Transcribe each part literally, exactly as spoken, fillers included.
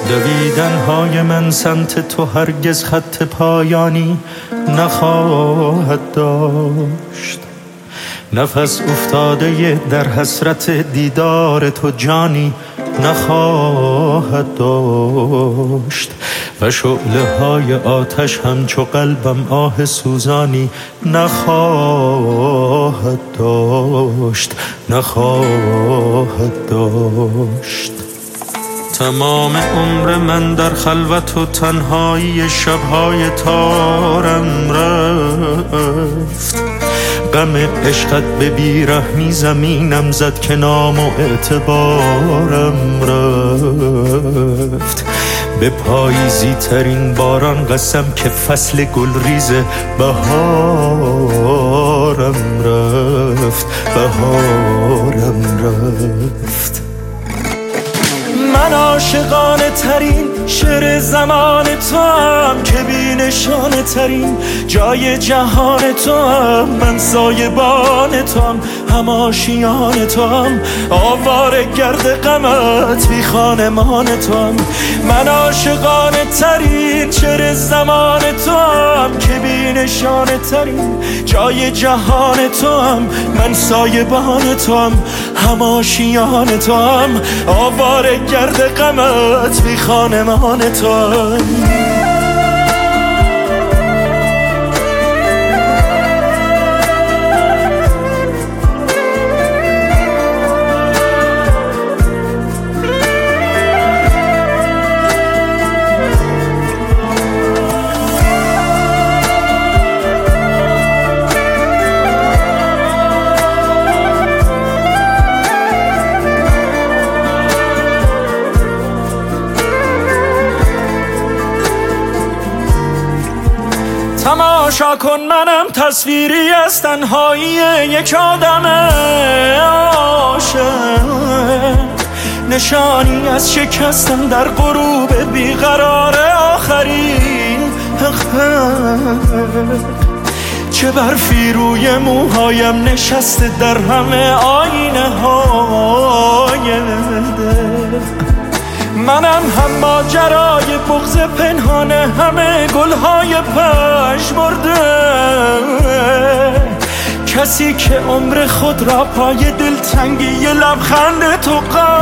دویدن های من سمت تو هرگز خط پایانی نخواهد داشت. نفس افتاده در حسرت دیدار تو جانی نخواهد داشت. و شعله های آتش همچو قلبم آه سوزانی نخواهد داشت نخواهد داشت. تمام عمر من در خلوت و تنهایی شبهای تارم رفت. غم عشقت به بیرحمی زمینم زد که نام و اعتبارم رفت. به پاییزی ترین باران قسم که فصل گلریز بهارم رفت بهارم رفت. من عاشقانه ترین شعر زمان تو هم که بی نشانه ترین جای جهان تو هم. من سایبان تو هم هم آشیان تو هم آواره گرد غمت بی خانمان تو هم. من عاشقانه ترین شعر زمان تو هم که بی نشانه ترین جای جهان تو هم. من سایبان تو هم هم آشیان تو هم آواره گرد غمت بی خانمان تو هم. تماشا کن منم تصویری از تنهایی یک آدم عاشق، نشانی از شکستن در غروب بیقرار آخرین حقیقت. چه برفی روی موهایم نشسته در همه آینه های دل. منم هم ماجرای بغض پنهانه همه گلهای پژمرده، کسی که عمر خود را پای دلتنگی لبخند تو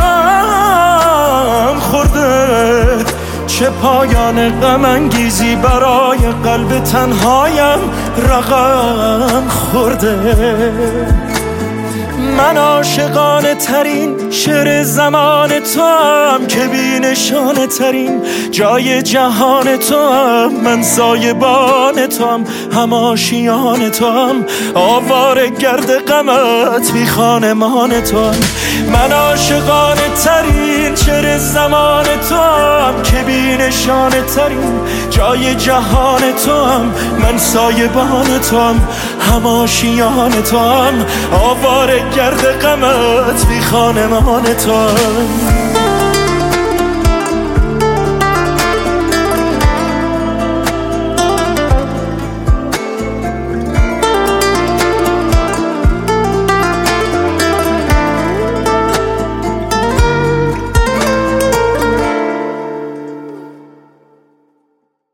غم خورده. چه پایان غم انگیزی برای قلب تنهایم رقم خورده. من عاشقانه ترین شعر زمان تو هم که بی نشانه ترین جای جهان تو هم. من سایبان تو هم هم آشیان تو هم آواره گرد غمت بی خانمان تو هم. من عاشقانه ترین شعر زمان تو هم که بی نشانه ترین جای جهان تو هم. من سایبان تو هم هم آشیان تو هم آواره گرد غمت بی خانمان تو هم.